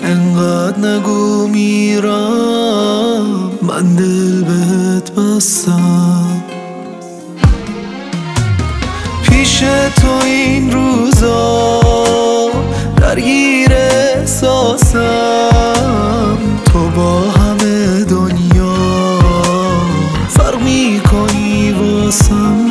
انقدر نگو میرم، من دل بهت بستم. پیش تو این روزا درگیر احساسم، تو با همه دنیا فرق میکنی واسم.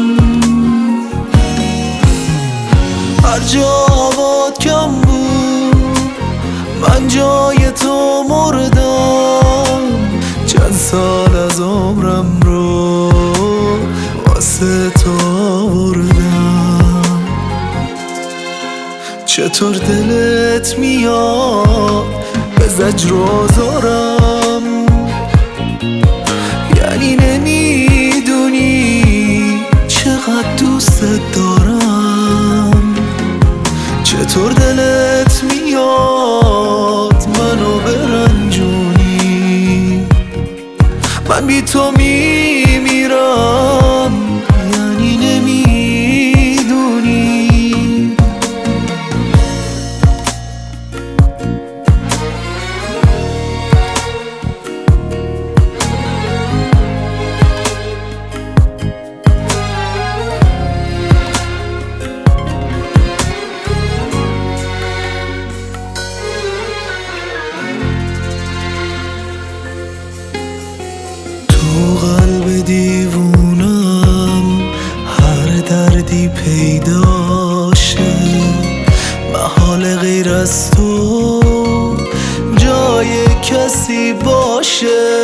هر جا هوات کم بود من جای تو مردم، چند سال از عمرم رو واسه تو آوردم. چطور دلت میاد به زجر و زارم، یعنی نمیدونی چقدر دوستت دارم. چطور دلت میاد منو برنجونی، من بی تو میمیرم، یعنی نمیدونی. تو قلب دیوونم هر دردی پیداشه، محال غیر از تو جای کسی باشه.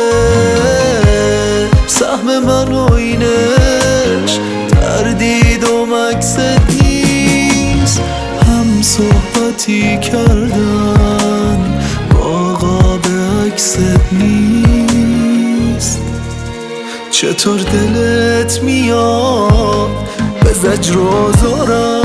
سهم من و اینش تردید و مکست نیست، هم صحبتی کردن با قاب عکست نیست. چطور دلت میاد به زجر و زارم،